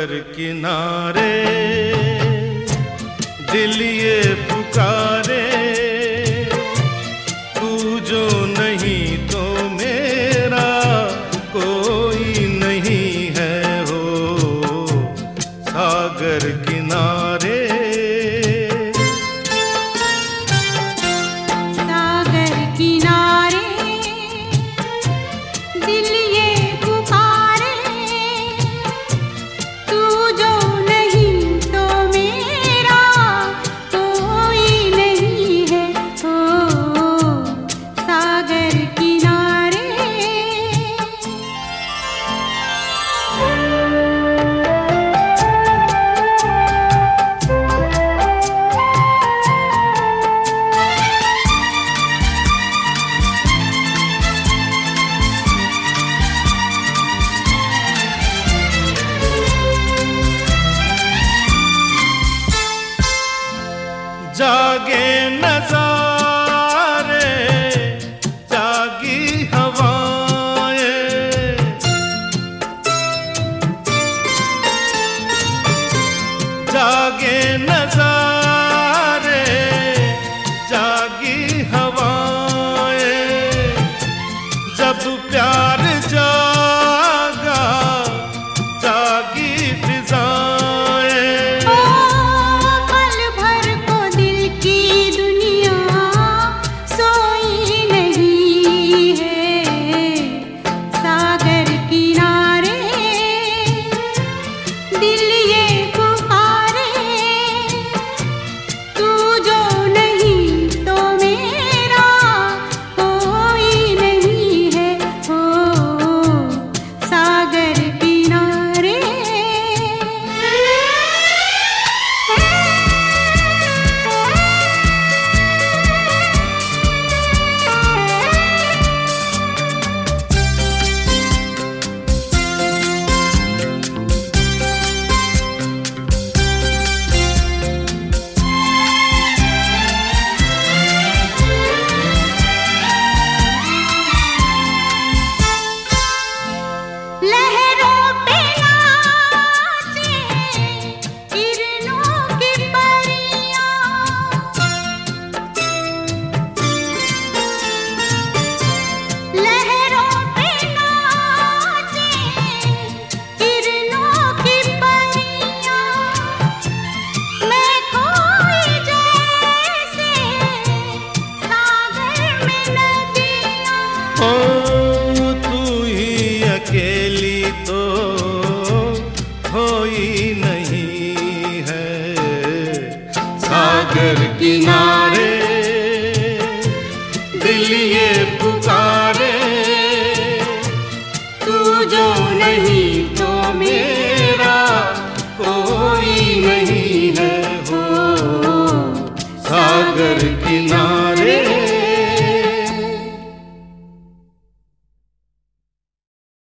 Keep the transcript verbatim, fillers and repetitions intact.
सागर किनारे दिल ये पुकारे, तू जो नहीं तो मेरा कोई नहीं है हो सागर किनारे। सागर किनारे दिल ये पुकारे, तू जो नहीं तो मेरा कोई नहीं है हो सागर किनारे। जागे नजारे जागी हवाएं, जागे नजारे जागी हवाएं, जब प्यार जागा जागी फिजाएं। पल भर को दिल की दुनिया सोई नहीं है सागर किनारे, दिल ये पुकारे, तू जो नहीं तो मेरा कोई नहीं है हो सागर किनारे। लहरों पे नाचे किरणों की परियां, लहरों पे नाचे किरणों की परियां, मैं खोई जैसे सागर में नदियां। ओ तू ही अकेली तो कोई नहीं है सागर किनारे, दिल ये पुकारे, तू जो नहीं